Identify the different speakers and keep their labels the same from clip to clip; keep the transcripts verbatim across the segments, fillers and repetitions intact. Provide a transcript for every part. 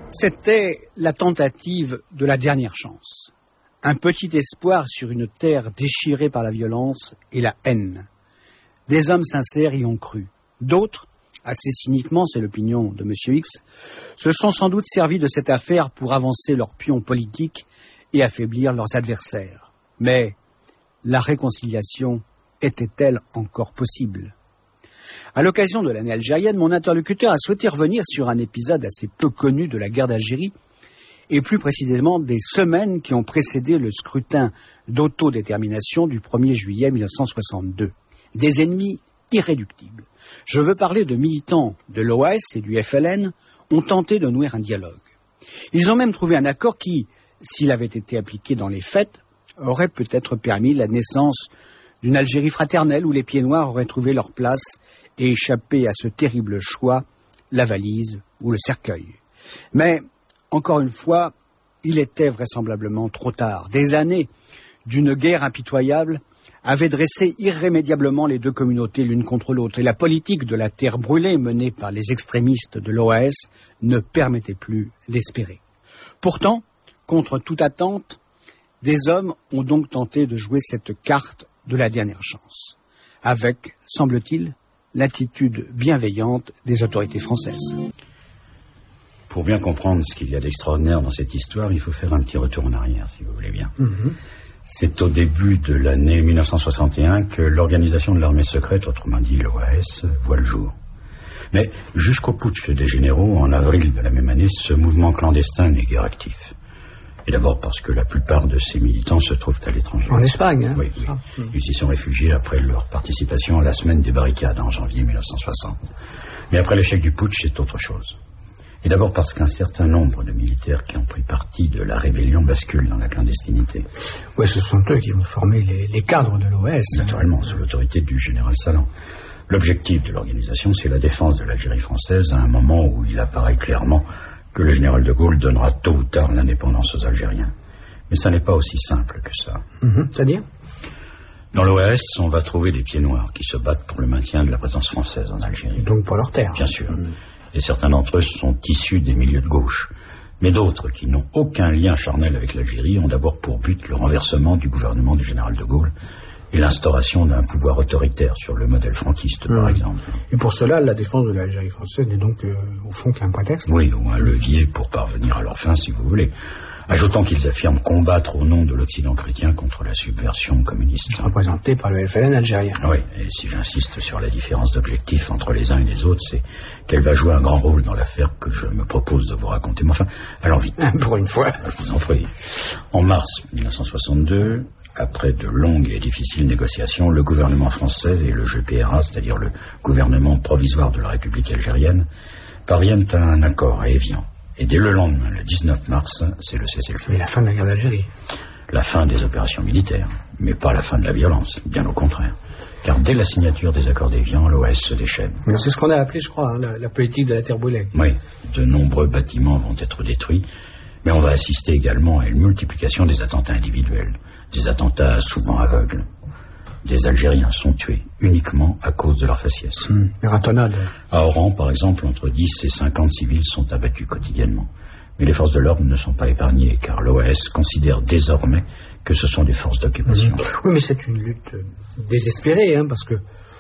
Speaker 1: C'était la tentative de la dernière chance. Un petit espoir sur une terre déchirée par la violence et la haine. Des hommes sincères y ont cru. D'autres, assez cyniquement, c'est l'opinion de M. X, se sont sans doute servis de cette affaire pour avancer leurs pions politiques et affaiblir leurs adversaires. Mais la réconciliation était-elle encore possible ? À l'occasion de l'année algérienne, mon interlocuteur a souhaité revenir sur un épisode assez peu connu de la guerre d'Algérie, et plus précisément des semaines qui ont précédé le scrutin d'autodétermination du premier juillet mille neuf cent soixante-deux. Des ennemis irréductibles. Je veux parler de militants de l'O A S et du F L N ont tenté de nouer un dialogue. Ils ont même trouvé un accord qui, s'il avait été appliqué dans les faits, aurait peut-être permis la naissance d'une Algérie fraternelle où les pieds noirs auraient trouvé leur place et échappé à ce terrible choix, la valise ou le cercueil. Mais, encore une fois, il était vraisemblablement trop tard. Des années d'une guerre impitoyable avaient dressé irrémédiablement les deux communautés l'une contre l'autre, et la politique de la terre brûlée menée par les extrémistes de l'O A S ne permettait plus d'espérer. Pourtant, contre toute attente, des hommes ont donc tenté de jouer cette carte de la dernière chance, avec, semble-t-il, l'attitude bienveillante des autorités françaises.
Speaker 2: Pour bien comprendre ce qu'il y a d'extraordinaire dans cette histoire, il faut faire un petit retour en arrière, si vous voulez bien. Mm-hmm. C'est au début de l'année mille neuf cent soixante et un que l'organisation de l'armée secrète, autrement dit l'O A S, voit le jour. Mais jusqu'au putsch des généraux, en avril de la même année, ce mouvement clandestin n'est guère actif. Et d'abord parce que la plupart de ces militants se trouvent à l'étranger.
Speaker 1: En Espagne, hein.
Speaker 2: Oui, oui. Ah. Ils s'y sont réfugiés après leur participation à la semaine des barricades en janvier mille neuf cent soixante. Mais après l'échec du putsch, c'est autre chose. Et d'abord parce qu'un certain nombre de militaires qui ont pris parti de la rébellion basculent dans la clandestinité.
Speaker 1: Oui, ce sont eux qui vont former les, les cadres de l'O A S.
Speaker 2: Naturellement, sous l'autorité du général Salan. L'objectif de l'organisation, c'est la défense de l'Algérie française à un moment où il apparaît clairement que le général de Gaulle donnera tôt ou tard l'indépendance aux Algériens. Mais ça n'est pas aussi simple que ça.
Speaker 1: Mmh, c'est-à-dire ?
Speaker 2: Dans l'O A S, on va trouver des pieds noirs qui se battent pour le maintien de la présence française en Algérie.
Speaker 1: Donc pour leur terre.
Speaker 2: Bien sûr. Mmh. Et certains d'entre eux sont issus des milieux de gauche. Mais d'autres, qui n'ont aucun lien charnel avec l'Algérie, ont d'abord pour but le renversement du gouvernement du général de Gaulle et l'instauration d'un pouvoir autoritaire sur le modèle franquiste, mmh. par exemple.
Speaker 1: Et pour cela, la défense de l'Algérie française n'est donc, euh, au fond, qu'un prétexte ?
Speaker 2: Oui, ou un levier pour parvenir à leur fin, si vous voulez. Ajoutant qu'ils affirment combattre au nom de l'Occident chrétien contre la subversion communiste.
Speaker 1: Représentée par le F L N algérien.
Speaker 2: Oui, et si j'insiste sur la différence d'objectifs entre les uns et les autres, c'est qu'elle va jouer un grand rôle dans l'affaire que je me propose de vous raconter. Mais enfin, allons vite.
Speaker 1: Pour une fois.
Speaker 2: Je vous en prie. En mars mille neuf cent soixante-deux, après de longues et difficiles négociations, le gouvernement français et le G P R A, c'est-à-dire le gouvernement provisoire de la République algérienne, parviennent à un accord à Évian. Et dès le lendemain, le dix-neuf mars, c'est le cessez-le-feu.
Speaker 1: Et la fin de la guerre d'Algérie.
Speaker 2: La fin des opérations militaires, mais pas la fin de la violence, bien au contraire. Car dès la signature des accords d'Évian, l'O A S se déchaîne.
Speaker 1: Mais c'est ce qu'on a appelé, je crois, hein, la, la politique de la terre brûlée.
Speaker 2: Oui, de nombreux bâtiments vont être détruits, mais on va assister également à une multiplication des attentats individuels, des attentats souvent aveugles. Des Algériens sont tués uniquement à cause de leur faciès.
Speaker 1: Mmh, ratonnade.
Speaker 2: À Oran, par exemple, entre dix et cinquante civils sont abattus quotidiennement. Mais les forces de l'ordre ne sont pas épargnées, car l'O A S considère désormais que ce sont des forces d'occupation.
Speaker 1: Mmh. Oui, mais c'est une lutte désespérée, hein, parce que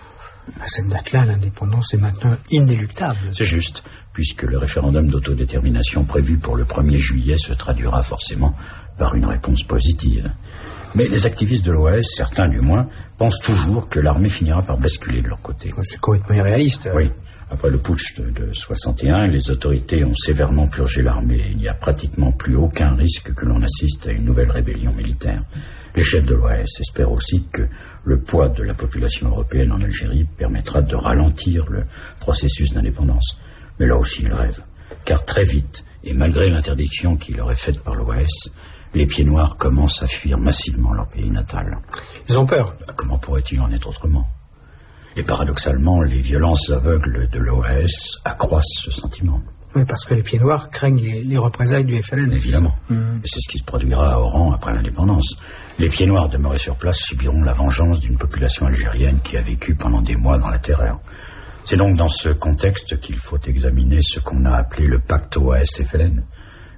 Speaker 1: à cette date-là, l'indépendance est maintenant inéluctable.
Speaker 2: C'est juste, puisque le référendum d'autodétermination prévu pour le premier juillet se traduira forcément par une réponse positive. Mais les activistes de l'O A S, certains du moins, pensent toujours que l'armée finira par basculer de leur côté.
Speaker 1: C'est complètement irréaliste.
Speaker 2: Oui. Après le putsch de, de soixante et un, les autorités ont sévèrement purgé l'armée. Il n'y a pratiquement plus aucun risque que l'on assiste à une nouvelle rébellion militaire. Les chefs de l'O A S espèrent aussi que le poids de la population européenne en Algérie permettra de ralentir le processus d'indépendance. Mais là aussi, ils rêvent. Car très vite, et malgré l'interdiction qui leur est faite par l'O A S, les pieds noirs commencent à fuir massivement leur pays natal.
Speaker 1: Ils ont peur.
Speaker 2: Comment pourrait-il en être autrement ? Et paradoxalement, les violences aveugles de l'O A S accroissent ce sentiment.
Speaker 1: Oui, parce que les pieds noirs craignent les, les représailles du F L N.
Speaker 2: Évidemment. Mmh. Et c'est ce qui se produira à Oran après l'indépendance. Les pieds noirs demeurés sur place subiront la vengeance d'une population algérienne qui a vécu pendant des mois dans la terreur. C'est donc dans ce contexte qu'il faut examiner ce qu'on a appelé le pacte O A S F L N.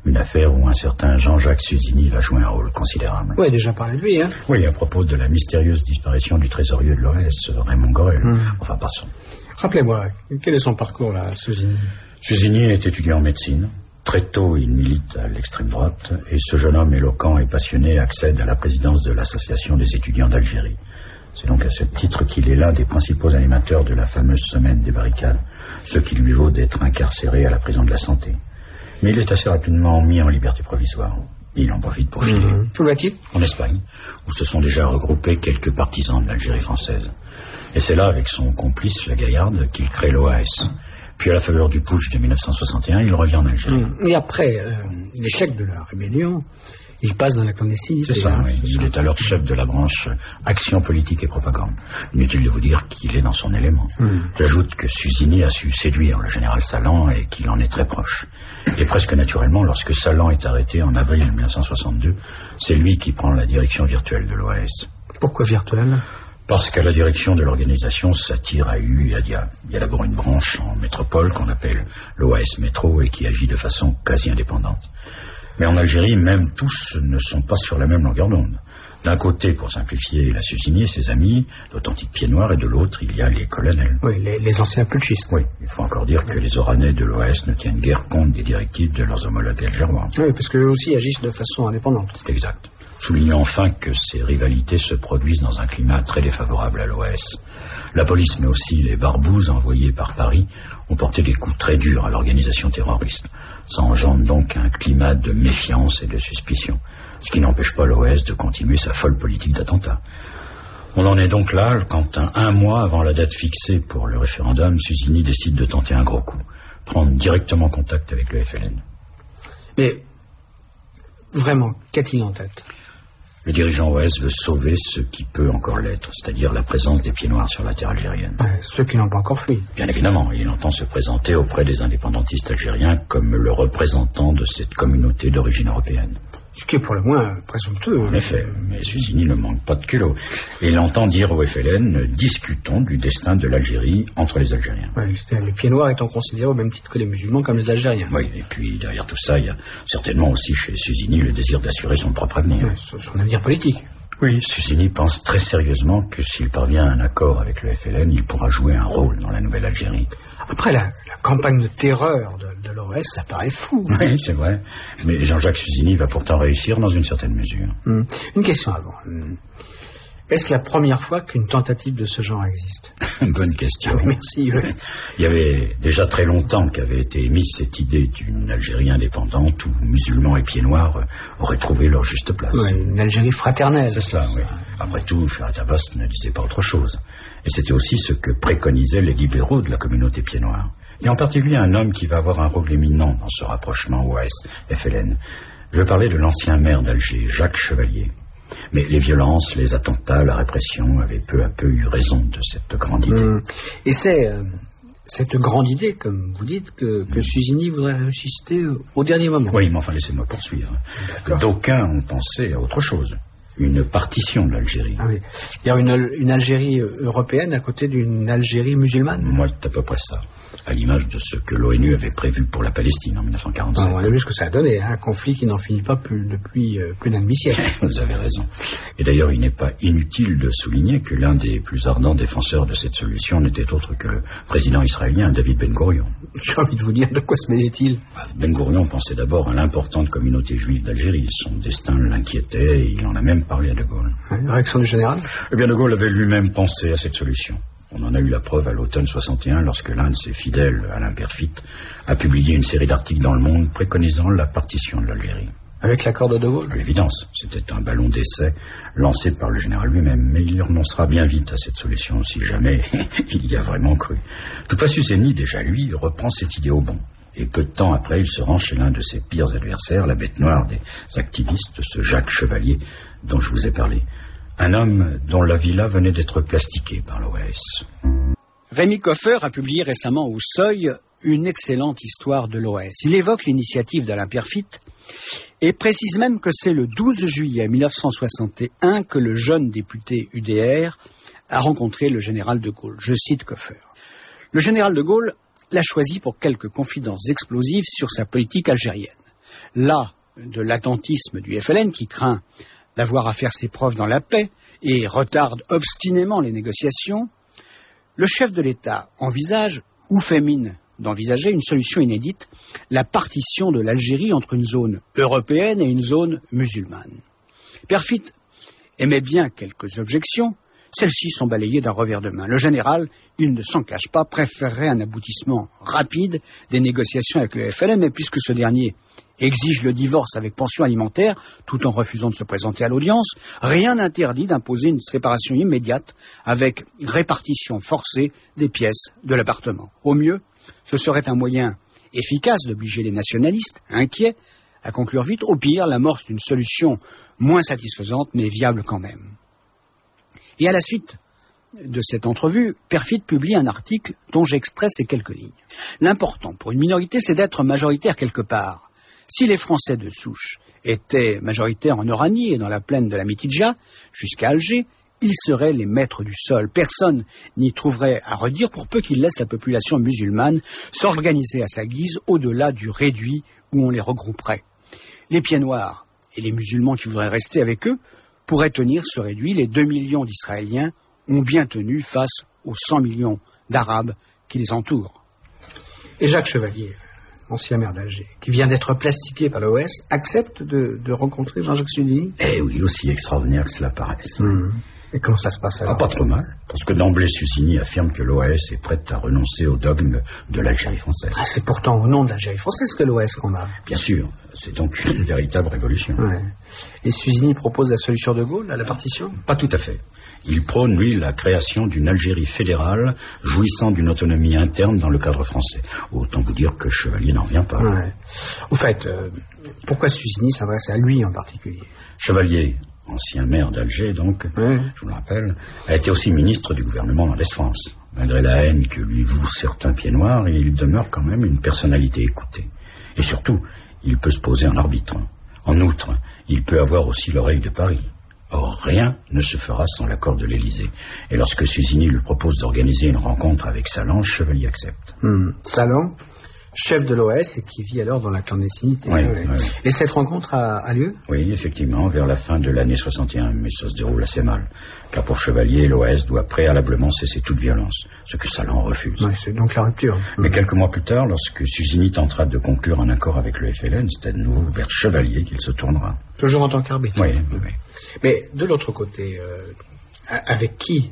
Speaker 2: Une affaire où un certain Jean-Jacques Susini va jouer un rôle considérable.
Speaker 3: Oui, déjà parlé de lui, hein.
Speaker 2: Oui, à propos de la mystérieuse disparition du trésorier de l'O S, Raymond Gorel. Mmh. Enfin, passons.
Speaker 3: Rappelez-moi, quel est son parcours, là, Susini?
Speaker 2: Susini est étudiant en médecine. Très tôt, il milite à l'extrême droite, et ce jeune homme éloquent et passionné accède à la présidence de l'Association des étudiants d'Algérie. C'est donc à ce titre qu'il est l'un des principaux animateurs de la fameuse semaine des barricades, ce qui lui vaut d'être incarcéré à la prison de la Santé. Mais il est assez rapidement mis en liberté provisoire. Il en profite pour filer.
Speaker 3: Mmh. Où va-t-il?
Speaker 2: En Espagne, où se sont déjà regroupés quelques partisans de l'Algérie française. Et c'est là, avec son complice, la Gaillarde, qu'il crée l'O A S. Puis à la faveur du putsch de mille neuf cent soixante et un, il revient en Algérie.
Speaker 3: Mmh. Et après euh, l'échec de la rébellion, il passe dans la clandestinité.
Speaker 2: C'est ça, hein, oui. Il est alors chef de la branche Action politique et propagande. Inutile de vous dire qu'il est dans son élément. Mmh. J'ajoute que Susini a su séduire le général Salan et qu'il en est très proche. Et presque naturellement, lorsque Salan est arrêté en avril mille neuf cent soixante-deux, c'est lui qui prend la direction virtuelle de l'O A S.
Speaker 3: Pourquoi virtuelle?
Speaker 2: Parce qu'à la direction de l'organisation, ça tire à U et à Dia. Il y a d'abord une branche en métropole qu'on appelle l'O A S Métro et qui agit de façon quasi indépendante. Mais en Algérie, même tous ne sont pas sur la même longueur d'onde. D'un côté, pour simplifier, il a Susini et ses amis, d'authentiques pieds noirs, et de l'autre, il y a les colonels.
Speaker 3: Oui, les, les anciens putschistes.
Speaker 2: Oui, il faut encore dire que les Oranais de l'O A S ne tiennent guère compte des directives de leurs homologues algérois.
Speaker 3: Oui, parce qu'eux aussi agissent de façon indépendante.
Speaker 2: C'est exact. Soulignons enfin que ces rivalités se produisent dans un climat très défavorable à l'O A S. La police, mais aussi les barbouzes envoyés par Paris, ont porté des coups très durs à l'organisation terroriste. Ça engendre donc un climat de méfiance et de suspicion, ce qui n'empêche pas l'O A S de continuer sa folle politique d'attentat. On en est donc là quand, un, un mois avant la date fixée pour le référendum, Susini décide de tenter un gros coup, prendre directement contact avec le F L N.
Speaker 3: Mais, vraiment, qu'a-t-il en tête ?
Speaker 2: Le dirigeant O S veut sauver ce qui peut encore l'être, c'est-à-dire la présence des pieds noirs sur la terre algérienne.
Speaker 3: Ouais, ceux qui n'ont pas encore fui.
Speaker 2: Bien évidemment, il entend se présenter auprès des indépendantistes algériens comme le représentant de cette communauté d'origine européenne.
Speaker 3: Ce qui est pour le moins présomptueux.
Speaker 2: En effet, mais Susini ne manque pas de culot. Et il entend dire au F L N, discutons du destin de l'Algérie entre les Algériens.
Speaker 3: Ouais, les pieds noirs étant considérés au même titre que les musulmans comme les Algériens.
Speaker 2: Oui, et puis derrière tout ça, il y a certainement aussi chez Susini le désir d'assurer son propre avenir.
Speaker 3: Ouais, son avenir politique.
Speaker 2: Oui, Susini pense très sérieusement que s'il parvient à un accord avec le F L N, il pourra jouer un rôle dans la nouvelle Algérie.
Speaker 3: Après, la, la campagne de terreur de, de l'O S, ça paraît fou.
Speaker 2: Oui, c'est vrai. Mais Jean-Jacques Susini va pourtant réussir dans une certaine mesure.
Speaker 3: Hum. Une question avant. Hum. Est-ce la première fois qu'une tentative de ce genre existe ?
Speaker 2: Bonne question.
Speaker 3: Ah, merci. Oui.
Speaker 2: Il y avait déjà très longtemps qu'avait été émise cette idée d'une Algérie indépendante où musulmans et pieds noirs auraient trouvé leur juste place.
Speaker 3: Oui, une Algérie fraternelle.
Speaker 2: C'est cela, oui. Après tout, Ferhat Abbas ne disait pas autre chose. Et c'était aussi ce que préconisaient les libéraux de la communauté pieds noirs. Et en particulier un homme qui va avoir un rôle éminent dans ce rapprochement O A S F L N. Je parlais de l'ancien maire d'Alger, Jacques Chevalier. Mais les violences, les attentats, la répression avaient peu à peu eu raison de cette grande idée. Mmh.
Speaker 3: Et c'est euh, cette grande idée, comme vous dites, que, que mmh. Susini voudrait ressusciter au dernier moment.
Speaker 2: Oui, mais enfin, laissez-moi poursuivre. D'aucuns ont pensé à autre chose. Une partition de l'Algérie.
Speaker 3: Ah oui. Il y a une, une Algérie européenne à côté d'une Algérie musulmane.
Speaker 2: Moi, c'est à peu près ça. À l'image de ce que l'ONU avait prévu pour la Palestine en mille neuf cent quarante-sept.
Speaker 3: Ah, on a vu ce que ça a donné, hein, un conflit qui n'en finit pas plus, depuis euh, plus d'un demi-siècle.
Speaker 2: Vous avez raison. Et d'ailleurs, il n'est pas inutile de souligner que l'un des plus ardents défenseurs de cette solution n'était autre que le président israélien David Ben Gourion.
Speaker 3: J'ai envie de vous dire, de quoi se mêlait-il ?
Speaker 2: Ben Gourion pensait d'abord à l'importante communauté juive d'Algérie. Son destin l'inquiétait et il en a même parlé à De Gaulle.
Speaker 3: La réaction du général ?
Speaker 2: Eh bien, De Gaulle avait lui-même pensé à cette solution. On en a eu la preuve à l'automne soixante et un lorsque l'un de ses fidèles, Alain Perfit, a publié une série d'articles dans Le Monde préconisant la partition de l'Algérie.
Speaker 3: Avec l'accord de De Gaulle ?
Speaker 2: À l'évidence, c'était un ballon d'essai lancé par le général lui-même, mais il renoncera bien vite à cette solution si jamais il y a vraiment cru. Toutefois, Susini, déjà lui, reprend cette idée au bon. Et peu de temps après, il se rend chez l'un de ses pires adversaires, la bête noire des activistes, ce Jacques Chevalier dont je vous ai parlé. Un homme dont la villa venait d'être plastiquée par l'O S.
Speaker 1: Rémi Koffer a publié récemment au Seuil une excellente histoire de l'O S. Il évoque l'initiative d'Alain Perfit et précise même que c'est le douze juillet mille neuf cent soixante et un que le jeune député U D R a rencontré le général de Gaulle. Je cite Koffer. Le général de Gaulle l'a choisi pour quelques confidences explosives sur sa politique algérienne. las de l'attentisme du F L N qui craint d'avoir à faire ses preuves dans la paix et retarde obstinément les négociations, le chef de l'État envisage, ou fait mine d'envisager, une solution inédite, la partition de l'Algérie entre une zone européenne et une zone musulmane. Perfit émet bien quelques objections, celles-ci sont balayées d'un revers de main. Le général, il ne s'en cache pas, préférerait un aboutissement rapide des négociations avec le F L N, mais puisque ce dernier exige le divorce avec pension alimentaire, tout en refusant de se présenter à l'audience, rien n'interdit d'imposer une séparation immédiate avec répartition forcée des pièces de l'appartement. Au mieux, ce serait un moyen efficace d'obliger les nationalistes, inquiets, à conclure vite. Au pire, l'amorce d'une solution moins satisfaisante, mais viable quand même. Et à la suite de cette entrevue, Perfit publie un article dont j'extrais ces quelques lignes. L'important pour une minorité, c'est d'être majoritaire quelque part. Si les Français de souche étaient majoritaires en Oranie et dans la plaine de la Mitidja, jusqu'à Alger, ils seraient les maîtres du sol. Personne n'y trouverait à redire pour peu qu'ils laissent la population musulmane s'organiser à sa guise au-delà du réduit où on les regrouperait. Les pieds noirs et les musulmans qui voudraient rester avec eux pourraient tenir ce réduit. Les deux millions d'Israéliens ont bien tenu face aux cent millions d'Arabes qui les entourent.
Speaker 3: Et Jacques Chevalier, ancien maire d'Alger, qui vient d'être plastiqué par l'O S, accepte de, de rencontrer Jean-Jacques Suzini?
Speaker 2: Eh oui, aussi extraordinaire que cela paraisse.
Speaker 3: Mmh. Et comment ça se passe alors?
Speaker 2: Ah, pas trop mal, parce que d'emblée Suzini affirme que l'O S est prête à renoncer au dogme de l'Algérie française.
Speaker 3: Ah, c'est pourtant au nom de l'Algérie française que l'O S combat.
Speaker 2: Bien sûr, c'est donc une véritable révolution.
Speaker 3: Ouais. Et Suzini propose la solution de Gaulle à la partition?
Speaker 2: Pas tout à fait. Il prône, lui, la création d'une Algérie fédérale jouissant d'une autonomie interne dans le cadre français. Autant vous dire que Chevalier n'en revient pas.
Speaker 3: Ouais. Au fait, euh, pourquoi Suzini s'adresse à lui en particulier?
Speaker 2: Chevalier, ancien maire d'Alger donc, ouais. Je vous le rappelle, a été aussi ministre du gouvernement dans l'Est-France. Malgré la haine que lui vouent certains pieds noirs, il demeure quand même une personnalité écoutée. Et surtout, il peut se poser en arbitre. En outre, il peut avoir aussi l'oreille de Paris. Or, rien ne se fera sans l'accord de l'Élysée. Et lorsque Suzini lui propose d'organiser une rencontre avec Salan, Chevalier accepte.
Speaker 3: Mmh. Salan, chef de l'O S et qui vit alors dans la clandestinité.
Speaker 2: Oui, oui. Oui.
Speaker 3: Et cette rencontre a, a lieu?
Speaker 2: Oui, effectivement, vers la fin de l'année soixante et un, mais ça se déroule assez mal. Car pour Chevalier, l'O S doit préalablement cesser toute violence, ce que Salan refuse.
Speaker 3: Oui, c'est donc la rupture.
Speaker 2: Mais mmh. quelques mois plus tard, lorsque Suzini tentera de conclure un accord avec le F L N, c'est à nouveau vers Chevalier qu'il se tournera.
Speaker 3: Toujours en tant qu'arbitre?
Speaker 2: Oui, oui, oui.
Speaker 3: Mais de l'autre côté, euh, avec qui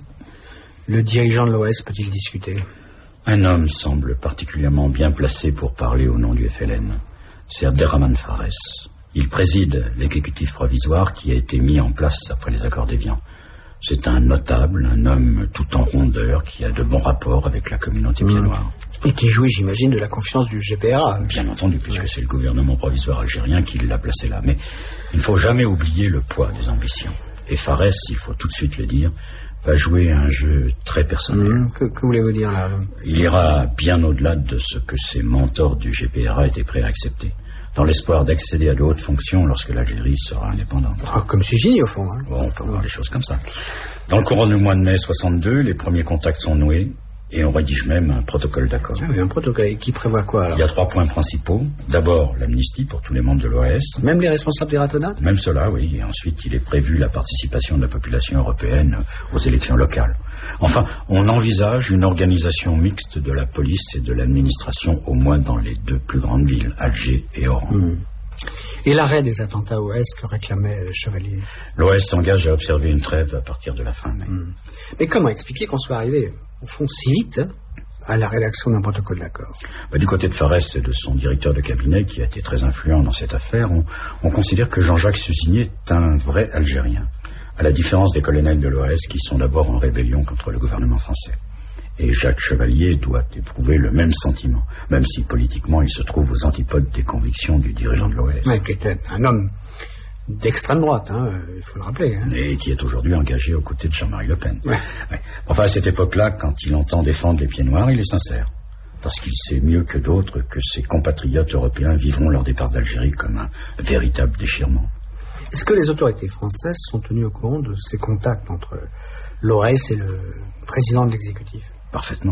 Speaker 3: le dirigeant de l'O S peut-il discuter?
Speaker 2: Un homme semble particulièrement bien placé pour parler au nom du F L N. C'est Abderrahmane Fares. Il préside l'exécutif provisoire qui a été mis en place après les accords d'Évian. C'est un notable, un homme tout en rondeur qui a de bons rapports avec la communauté pieds noirs.
Speaker 3: Et qui jouit, j'imagine, de la confiance du G P R A.
Speaker 2: Bien entendu, puisque c'est le gouvernement provisoire algérien qui l'a placé là. Mais il ne faut jamais oublier le poids des ambitions. Et Fares, il faut tout de suite le dire, va jouer un jeu très personnel.
Speaker 3: Mmh, que, que voulez-vous dire là?
Speaker 2: Il ira bien au-delà de ce que ses mentors du G P R A étaient prêts à accepter, dans l'espoir d'accéder à de hautes fonctions lorsque l'Algérie sera indépendante.
Speaker 3: Ah, comme Suzini, au fond. Hein.
Speaker 2: Bon, on peut voir des choses comme ça. Dans le courant du mois de mai soixante-deux, les premiers contacts sont noués et on rédige même un protocole d'accord.
Speaker 3: Ah oui, un protocole qui prévoit quoi alors?
Speaker 2: Il y a trois points principaux. D'abord, l'amnistie pour tous les membres de l'O S.
Speaker 3: Même les responsables des ratonnades?
Speaker 2: Même cela, oui. Et ensuite, il est prévu la participation de la population européenne aux élections locales. Enfin, on envisage une organisation mixte de la police et de l'administration, au moins dans les deux plus grandes villes, Alger et Oran. Mmh.
Speaker 3: Et l'arrêt des attentats O S que réclamait le Chevalier?
Speaker 2: L'O S s'engage à observer une trêve à partir de la fin mai.
Speaker 3: Mmh. Mais comment expliquer qu'on soit arrivé, au fond, si vite hein, à la rédaction d'un protocole d'accord?
Speaker 2: Bah, du côté de Fares et de son directeur de cabinet, qui a été très influent dans cette affaire, on, on considère que Jean-Jacques Suzini est un vrai Algérien, à la différence des colonels de l'O S qui sont d'abord en rébellion contre le gouvernement français. Et Jacques Chevalier doit éprouver le même sentiment, même si politiquement il se trouve aux antipodes des convictions du dirigeant de l'O S.
Speaker 3: Mais qui était un homme d'extrême droite, hein, il faut le rappeler. Hein.
Speaker 2: Et qui est aujourd'hui engagé aux côtés de Jean-Marie Le Pen.
Speaker 3: Ouais.
Speaker 2: Ouais. Enfin, à cette époque-là, quand il entend défendre les pieds noirs, il est sincère. Parce qu'il sait mieux que d'autres que ses compatriotes européens vivront leur départ d'Algérie comme un véritable déchirement.
Speaker 3: Est-ce que les autorités françaises sont tenues au courant de ces contacts entre l'O S et le président de l'exécutif?
Speaker 2: Parfaitement.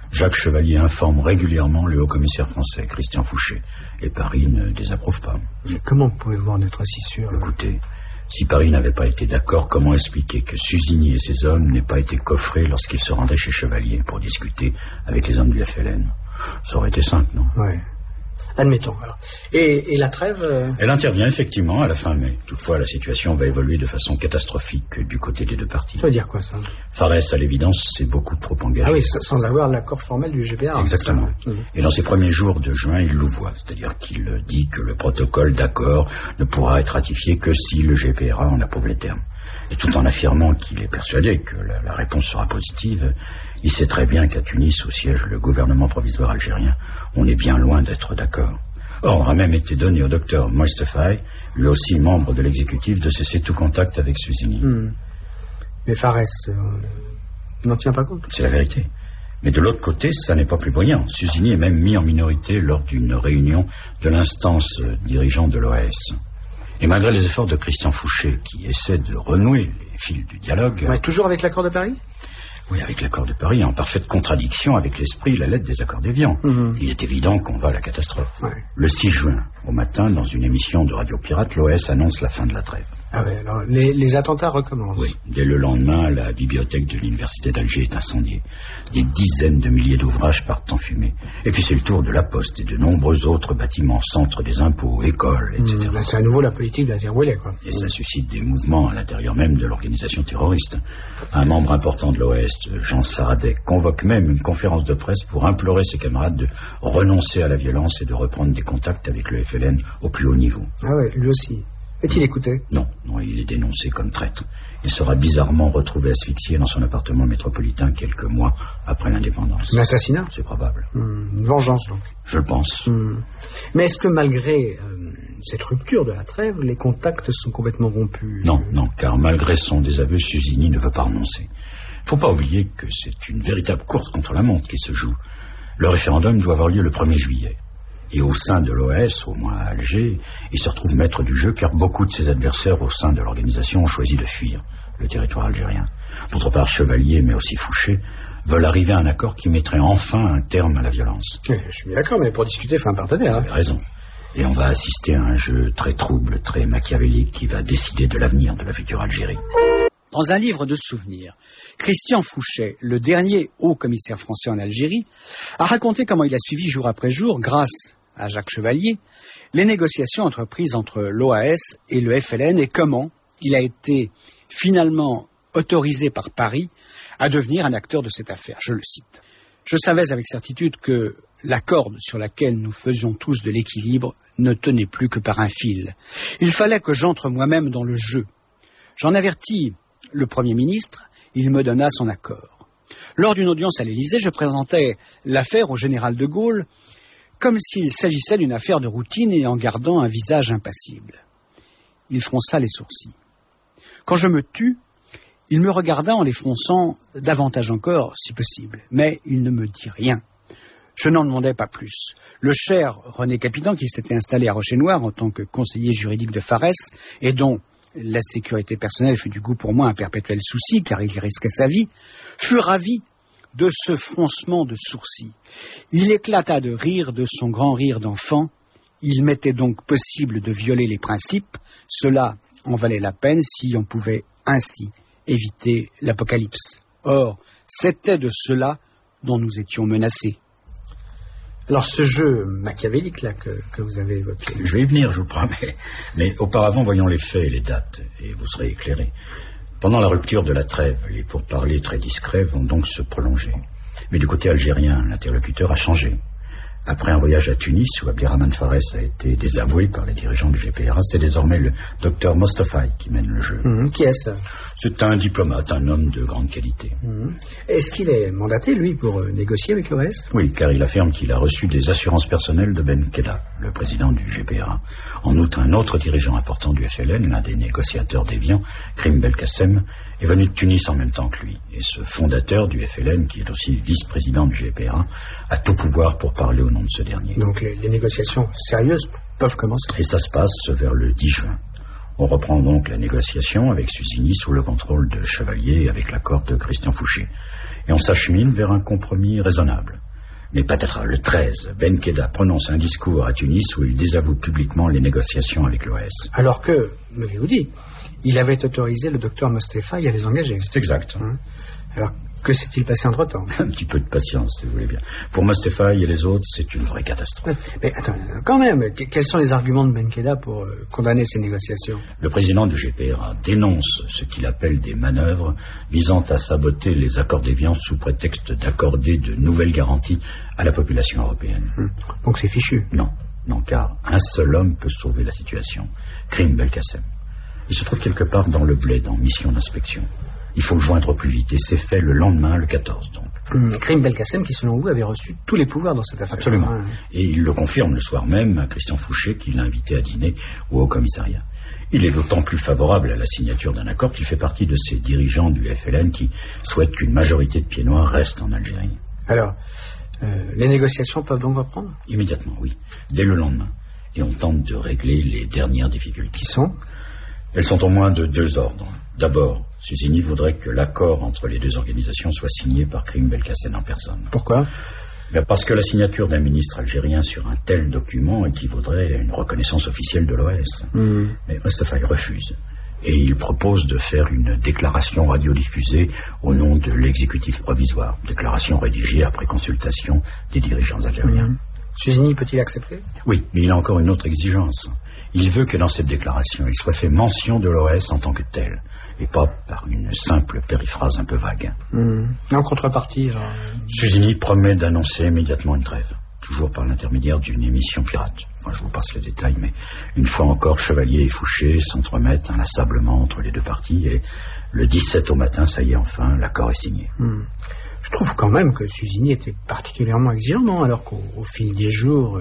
Speaker 2: Jacques Chevalier informe régulièrement le haut-commissaire français, Christian Fouché, et Paris ne désapprouve pas.
Speaker 3: Mais comment pouvez-vous en être si sûr?
Speaker 2: Écoutez, si Paris n'avait pas été d'accord, comment expliquer que Suzini et ses hommes n'aient pas été coffrés lorsqu'ils se rendaient chez Chevalier pour discuter avec les hommes du F L N? Ça aurait été simple, non?
Speaker 3: Oui. Admettons, alors. Et, et la trêve euh...
Speaker 2: Elle intervient effectivement à la fin mai. Toutefois, la situation va évoluer de façon catastrophique du côté des deux parties.
Speaker 3: Ça veut dire quoi, ça?
Speaker 2: Farès, à l'évidence, s'est beaucoup trop engagé.
Speaker 3: Ah oui, sans avoir l'accord formel du G P A.
Speaker 2: Exactement.
Speaker 3: Mmh.
Speaker 2: Et dans ses premiers jours de juin, il louvoie. C'est-à-dire qu'il dit que le protocole d'accord ne pourra être ratifié que si le G P R A en approuve les termes. Et tout en affirmant qu'il est persuadé que la, la réponse sera positive, il sait très bien qu'à Tunis, où siège le gouvernement provisoire algérien, on est bien loin d'être d'accord. Or, on a même été donné au docteur Moistefai, lui aussi membre de l'exécutif, de cesser tout contact avec Suzini.
Speaker 3: Mmh. Mais Farès euh, n'en tient pas compte.
Speaker 2: C'est la vérité. Mais de l'autre côté, ça n'est pas plus brillant. Suzini est même mis en minorité lors d'une réunion de l'instance dirigeante de l'O A S. Et malgré les efforts de Christian Fouché, qui essaie de renouer les fils du dialogue...
Speaker 3: Ouais, toujours avec l'accord de Paris?
Speaker 2: Oui, avec l'accord de Paris, en parfaite contradiction avec l'esprit et la lettre des accords d'Évian. Mmh. Il est évident qu'on va à la catastrophe.
Speaker 3: Ouais.
Speaker 2: Le six juin, au matin, dans une émission de Radio Pirate, l'O S annonce la fin de la trêve.
Speaker 3: Ah oui, alors les, les attentats recommencent.
Speaker 2: Oui, dès le lendemain, la bibliothèque de l'université d'Alger est incendiée. Des dizaines de milliers d'ouvrages partent en fumée. Et puis c'est le tour de la Poste et de nombreux autres bâtiments, centres des impôts, écoles, et cetera.
Speaker 3: Mmh, c'est à nouveau la politique d'Azerwele, quoi.
Speaker 2: Et ça suscite des mouvements à l'intérieur même de l'organisation terroriste. Un membre important de l'O S, Jean Saradek, convoque même une conférence de presse pour implorer ses camarades de renoncer à la violence et de reprendre des contacts avec le F L N au plus haut niveau.
Speaker 3: Ah oui, lui aussi. Est-il écouté?
Speaker 2: Non, non, il est dénoncé comme traître. Il sera bizarrement retrouvé asphyxié dans son appartement métropolitain quelques mois après l'indépendance.
Speaker 3: Un assassinat?
Speaker 2: C'est probable.
Speaker 3: Mmh, une vengeance, donc.
Speaker 2: Je le pense.
Speaker 3: Mmh. Mais est-ce que malgré euh, cette rupture de la trêve, les contacts sont complètement rompus?
Speaker 2: Non, non, car malgré son désaveu, Suzini ne veut pas renoncer. Il ne faut pas oublier que c'est une véritable course contre la montre qui se joue. Le référendum doit avoir lieu le premier juillet. Et au sein de l'O A S, au moins à Alger, il se retrouve maître du jeu car beaucoup de ses adversaires au sein de l'organisation ont choisi de fuir le territoire algérien. D'autre part, Chevalier, mais aussi Fouché, veulent arriver à un accord qui mettrait enfin un terme à la violence.
Speaker 3: Je suis bien d'accord, mais pour discuter, il faut un partenaire.
Speaker 2: Vous avez raison. Et on va assister à un jeu très trouble, très machiavélique qui va décider de l'avenir de la future Algérie.
Speaker 1: Dans un livre de souvenirs, Christian Fouché, le dernier haut commissaire français en Algérie, a raconté comment il a suivi jour après jour, grâce à Jacques Chevalier, les négociations entreprises entre l'O A S et le F L N et comment il a été finalement autorisé par Paris à devenir un acteur de cette affaire. Je le cite. « Je savais avec certitude que la corde sur laquelle nous faisions tous de l'équilibre ne tenait plus que par un fil. Il fallait que j'entre moi-même dans le jeu. J'en avertis le Premier ministre, il me donna son accord. Lors d'une audience à l'Élysée, je présentais l'affaire au général de Gaulle comme s'il s'agissait d'une affaire de routine et en gardant un visage impassible. Il fronça les sourcils. Quand je me tus, il me regarda en les fronçant davantage encore, si possible, mais il ne me dit rien. Je n'en demandais pas plus. Le cher René Capitan, qui s'était installé à Rocher-Noir en tant que conseiller juridique de Farès, et dont la sécurité personnelle fut du coup pour moi un perpétuel souci, car il risquait sa vie, fut ravi de ce froncement de sourcils. Il éclata de rire de son grand rire d'enfant. Il m'était donc possible de violer les principes. Cela en valait la peine si on pouvait ainsi éviter l'apocalypse. Or, c'était de cela dont nous étions menacés.
Speaker 3: Alors ce jeu machiavélique là que, que vous avez évoqué...
Speaker 2: Je vais y venir, je vous promets. Mais auparavant, voyons les faits et les dates, et vous serez éclairés. Pendant la rupture de la trêve, les pourparlers très discrets vont donc se prolonger. Mais du côté algérien, l'interlocuteur a changé. Après un voyage à Tunis, où Abderrahmane Farès a été désavoué par les dirigeants du G P R A, c'est désormais le docteur Moistefai qui mène le jeu.
Speaker 3: Mmh, qui est-ce?
Speaker 2: C'est un diplomate, un homme de grande qualité.
Speaker 3: Mmh. Est-ce qu'il est mandaté, lui, pour euh, négocier avec l'O S?
Speaker 2: Oui, car il affirme qu'il a reçu des assurances personnelles de Ben Khedda, le président du G P R A. En outre, un autre dirigeant important du F L N, l'un des négociateurs d'Évian, Krim Belkacem, est venu de Tunis en même temps que lui. Et ce fondateur du F L N, qui est aussi vice-président du G P R A, a tout pouvoir pour parler au nom de ce dernier.
Speaker 3: Donc les, les négociations sérieuses peuvent commencer.
Speaker 2: Et ça se passe vers le dix juin. On reprend donc la négociation avec Suzini sous le contrôle de Chevalier et avec l'accord de Christian Fouché. et on s'achemine vers un compromis raisonnable. Mais patatras, le treize, Ben Khedda prononce un discours à Tunis où il désavoue publiquement les négociations avec l'O S.
Speaker 3: Alors que, m'avez-vous dit, il avait autorisé le docteur Mostefaï à les engager.
Speaker 2: C'est exact.
Speaker 3: Hein? Alors, que s'est-il passé entre-temps?
Speaker 2: Un petit peu de patience, si vous voulez bien. Pour Mostefaï et les autres, c'est une vraie catastrophe.
Speaker 3: Mais attends, quand même, quels sont les arguments de Ben Khedda pour euh, condamner ces négociations?
Speaker 2: Le président du G P R A dénonce ce qu'il appelle des manœuvres visant à saboter les accords d'Évian sous prétexte d'accorder de nouvelles garanties à la population européenne.
Speaker 3: Hum. Donc c'est fichu?
Speaker 2: Non, non, car un seul homme peut sauver la situation. Karim Belkacem. Il se trouve quelque part dans le bled, en mission d'inspection. Il faut le joindre au plus vite, et c'est fait le lendemain, le quatorze, donc.
Speaker 3: Hum, Karim Belkacem, qui selon vous avait reçu tous les pouvoirs dans cette affaire.
Speaker 2: Absolument.
Speaker 3: Hein.
Speaker 2: Et il le confirme le soir même à Christian Fouché, qui l'a invité à dîner au Haut-Commissariat. Il est d'autant plus favorable à la signature d'un accord qu'il fait partie de ces dirigeants du F L N qui souhaitent qu'une majorité de pieds noirs reste en Algérie.
Speaker 3: Alors, euh, les négociations peuvent donc reprendre?
Speaker 2: Immédiatement, oui. Dès le lendemain. Et on tente de régler les dernières difficultés.
Speaker 3: Qui sont?
Speaker 2: Elles sont au moins de deux ordres. D'abord, Suzini voudrait que l'accord entre les deux organisations soit signé par Karim Belkacem en personne.
Speaker 3: Pourquoi?
Speaker 2: Ben parce que la signature d'un ministre algérien sur un tel document équivaudrait à une reconnaissance officielle de l'O S. Mmh. Mais Mostefaï refuse. Et il propose de faire une déclaration radiodiffusée au nom de l'exécutif provisoire. Déclaration rédigée après consultation des dirigeants algériens. Mmh.
Speaker 3: Suzini peut-il accepter?
Speaker 2: Oui, mais il a encore une autre exigence. Il veut que dans cette déclaration, il soit fait mention de l'O S en tant que tel, et pas par une simple périphrase un peu vague.
Speaker 3: Mmh. En contrepartie, genre...
Speaker 2: Suzini promet d'annoncer immédiatement une trêve, toujours par l'intermédiaire d'une émission pirate. Enfin, je vous passe les détails, mais une fois encore, Chevalier et Fouché s'entremettent inlassablement entre les deux parties, et le dix-sept au matin, ça y est, enfin, l'accord est signé.
Speaker 3: Mmh. Je trouve quand même que Suzini était particulièrement exigeant, non? Alors qu'au au fil des jours...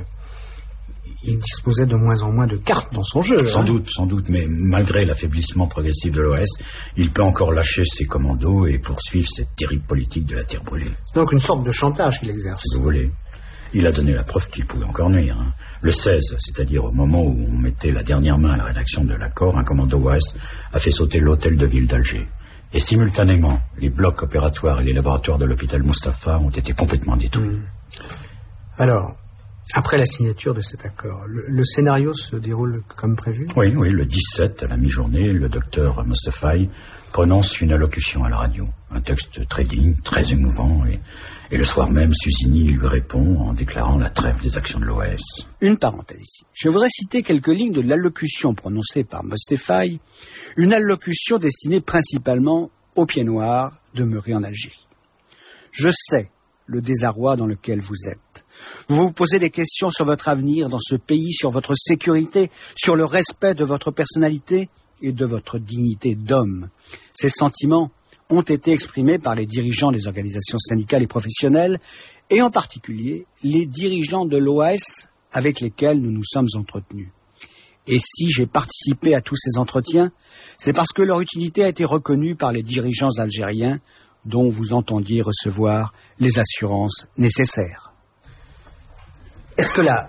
Speaker 3: il disposait de moins en moins de cartes dans son jeu.
Speaker 2: Sans
Speaker 3: hein.
Speaker 2: doute, sans doute, mais malgré l'affaiblissement progressif de l'O S, il peut encore lâcher ses commandos et poursuivre cette terrible politique de la terre brûlée.
Speaker 3: C'est donc une sorte de chantage qu'il exerce.
Speaker 2: Si vous voulez. Il a donné la preuve qu'il pouvait encore nuire. Hein. Le seize, c'est-à-dire au moment où on mettait la dernière main à la rédaction de l'accord, un commando O S a fait sauter l'hôtel de ville d'Alger. Et simultanément, les blocs opératoires et les laboratoires de l'hôpital Mustapha ont été complètement détruits. Mmh.
Speaker 3: Alors... après la signature de cet accord, le, le scénario se déroule comme prévu?
Speaker 2: Oui, oui, le dix-sept, à la mi-journée, le docteur Mostefaï prononce une allocution à la radio. Un texte très digne, très émouvant, et, et le soir même, Suzini lui répond en déclarant la trêve des actions de l'O S.
Speaker 1: Une parenthèse ici. Je voudrais citer quelques lignes de l'allocution prononcée par Mostefaï, une allocution destinée principalement aux pieds noirs demeurés en Algérie. Je sais le désarroi dans lequel vous êtes. Vous vous posez des questions sur votre avenir dans ce pays, sur votre sécurité, sur le respect de votre personnalité et de votre dignité d'homme. Ces sentiments ont été exprimés par les dirigeants des organisations syndicales et professionnelles, et en particulier les dirigeants de l'O S avec lesquels nous nous sommes entretenus. Et si j'ai participé à tous ces entretiens, c'est parce que leur utilité a été reconnue par les dirigeants algériens dont vous entendiez recevoir les assurances nécessaires.
Speaker 3: Est-ce que la...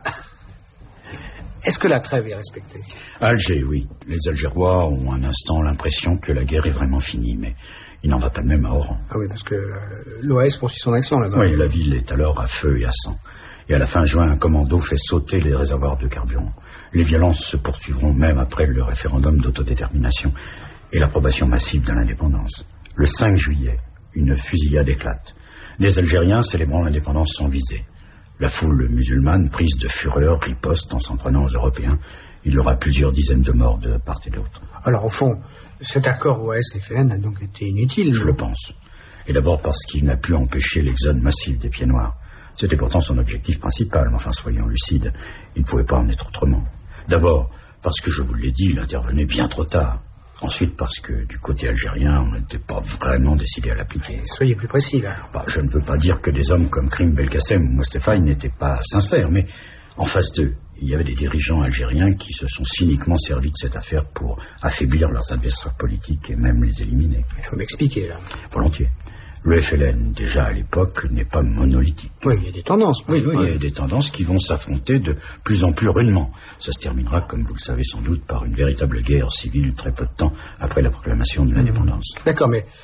Speaker 3: Est-ce que la trêve est respectée?
Speaker 2: Alger, oui. Les Algérois ont un instant l'impression que la guerre est vraiment finie, mais il n'en va pas de même à Oran.
Speaker 3: Ah oui, parce que euh, l'O S poursuit son action là-bas.
Speaker 2: Oui, la ville est alors à feu et à sang. Et à la fin juin, un commando fait sauter les réservoirs de carburant. Les violences se poursuivront même après le référendum d'autodétermination et l'approbation massive de l'indépendance. Le cinq juillet, une fusillade éclate. Des Algériens célébrant l'indépendance sont visés. La foule musulmane, prise de fureur, riposte en s'en prenant aux Européens. Il y aura plusieurs dizaines de morts de part et d'autre.
Speaker 3: Alors au fond, cet accord O S F L N a donc été inutile.
Speaker 2: Je le pense. Et d'abord parce qu'il n'a pu empêcher l'exode massif des pieds noirs. C'était pourtant son objectif principal, mais enfin soyons lucides, il ne pouvait pas en être autrement. D'abord parce que, je vous l'ai dit, il intervenait bien trop tard. Ensuite parce que du côté algérien, on n'était pas vraiment décidé à l'appliquer.
Speaker 3: Soyez plus précis là.
Speaker 2: Bah, je ne veux pas dire que des hommes comme Karim Belkacem ou Mostefaï n'étaient pas sincères, mais en face d'eux, il y avait des dirigeants algériens qui se sont cyniquement servis de cette affaire pour affaiblir leurs adversaires politiques et même les éliminer.
Speaker 3: Il faut m'expliquer là.
Speaker 2: Volontiers. Le F L N, déjà à l'époque, n'est pas monolithique.
Speaker 3: Oui, il y a des tendances.
Speaker 2: Oui, oui, il y a des tendances qui vont s'affronter de plus en plus rudement. Ça se terminera, comme vous le savez sans doute, par une véritable guerre civile très peu de temps après la proclamation de l'indépendance.
Speaker 3: D'accord, mais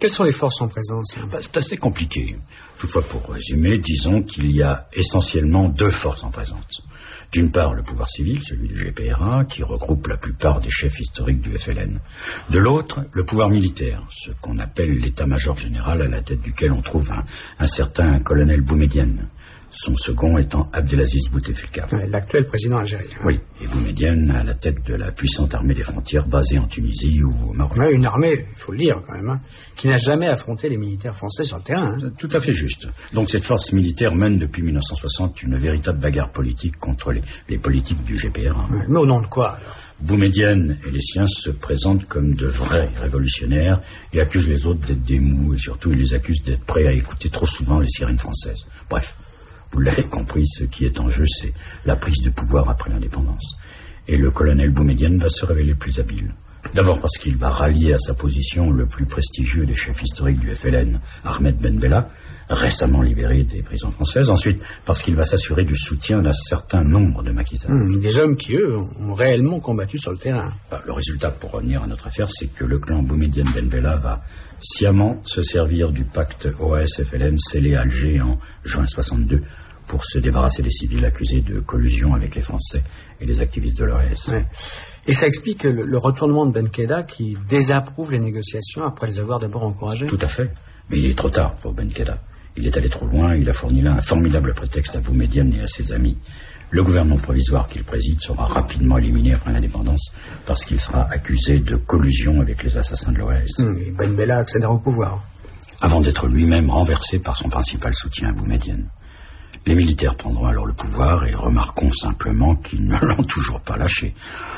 Speaker 3: Quelles sont les forces en présence?
Speaker 2: Bah, c'est assez compliqué. Toutefois, pour résumer, disons qu'il y a essentiellement deux forces en présence. D'une part, le pouvoir civil, celui du G P R A, qui regroupe la plupart des chefs historiques du F L N. De l'autre, le pouvoir militaire, ce qu'on appelle l'état-major général, à la tête duquel on trouve un, un certain colonel Boumedienne. Son second étant Abdelaziz Bouteflika.
Speaker 3: L'actuel président algérien.
Speaker 2: Oui, et Boumedienne à la tête de la puissante armée des frontières basée en Tunisie ou au Maroc.
Speaker 3: Oui, une armée, il faut le dire quand même, hein, qui n'a jamais affronté les militaires français sur le terrain. Hein.
Speaker 2: Tout à fait juste. Donc cette force militaire mène depuis mille neuf cent soixante une véritable bagarre politique contre les, les politiques du G P R A.
Speaker 3: Oui, mais au nom de quoi alors?
Speaker 2: Boumedienne et les siens se présentent comme de vrais révolutionnaires et accusent les autres d'être des mous, et surtout ils les accusent d'être prêts à écouter trop souvent les sirènes françaises. Bref. Vous l'avez compris, ce qui est en jeu, c'est la prise de pouvoir après l'indépendance. Et le colonel Boumedienne va se révéler plus habile. D'abord parce qu'il va rallier à sa position le plus prestigieux des chefs historiques du F L N, Ahmed Ben Bella, récemment libéré des prisons françaises. Ensuite, parce qu'il va s'assurer du soutien d'un certain nombre de maquisards.
Speaker 3: Mmh, des hommes qui, eux, ont réellement combattu sur le terrain.
Speaker 2: Bah, le résultat, pour revenir à notre affaire, c'est que le clan Boumedienne Ben Bella va sciemment se servir du pacte O A S F L N scellé à Alger en juin soixante-deux pour se débarrasser des civils accusés de collusion avec les Français et les activistes de l'O A S.
Speaker 3: Ouais. Et ça explique le, le retournement de Ben Khedda qui désapprouve les négociations après les avoir d'abord encouragées.
Speaker 2: Tout à fait. Mais il est trop tard pour Ben Khedda. Il est allé trop loin, il a fourni là un formidable prétexte à Boumedienne et à ses amis. Le gouvernement provisoire qu'il préside sera rapidement éliminé après l'indépendance parce qu'il sera accusé de collusion avec les assassins de l'O A S.
Speaker 3: Mmh, et Ben Bella accédera au pouvoir.
Speaker 2: Avant d'être lui-même renversé par son principal soutien à Boumedienne. Les militaires prendront alors le pouvoir et remarquons simplement qu'ils ne l'ont toujours pas lâché.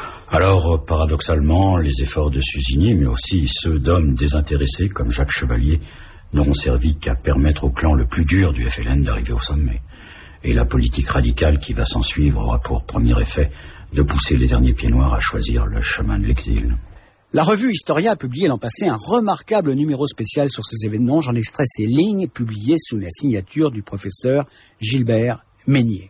Speaker 2: Alors, paradoxalement, les efforts de Suzinier, mais aussi ceux d'hommes désintéressés comme Jacques Chevalier, n'auront servi qu'à permettre au clan le plus dur du F L N d'arriver au sommet. Et la politique radicale qui va s'en suivre aura pour premier effet de pousser les derniers pieds noirs à choisir le chemin de l'exil.
Speaker 1: La revue Historia a publié l'an passé un remarquable numéro spécial sur ces événements. J'en extrais ces lignes publiées sous la signature du professeur Gilbert Meignier.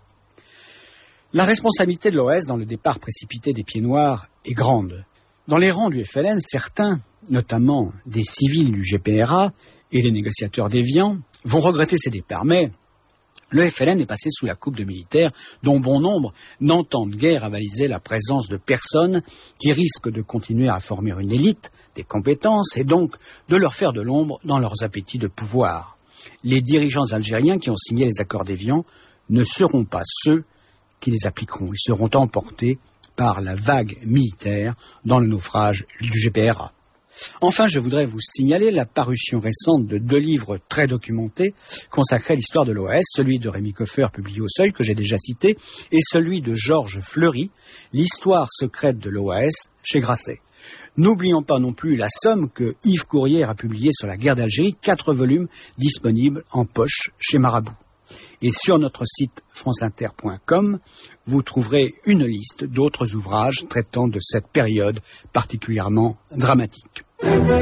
Speaker 1: La responsabilité de l'O A S dans le départ précipité des pieds noirs est grande. Dans les rangs du F L N, certains, notamment des civils du G P R A et les négociateurs déviants, vont regretter ces départs. Mais le F L N est passé sous la coupe de militaires dont bon nombre n'entendent guère avaliser la présence de personnes qui risquent de continuer à former une élite, des compétences, et donc de leur faire de l'ombre dans leurs appétits de pouvoir. Les dirigeants algériens qui ont signé les accords d'Évian ne seront pas ceux qui les appliqueront. Ils seront emportés par la vague militaire dans le naufrage du G P R A. Enfin, je voudrais vous signaler la parution récente de deux livres très documentés consacrés à l'histoire de l'O A S, celui de Rémi Coffeur, publié au Seuil, que j'ai déjà cité, et celui de Georges Fleury, L'histoire secrète de l'O A S, chez Grasset. N'oublions pas non plus la somme que Yves Courrière a publiée sur la guerre d'Algérie, quatre volumes disponibles en poche chez Marabout. Et sur notre site franceinter point com, vous trouverez une liste d'autres ouvrages traitant de cette période particulièrement dramatique.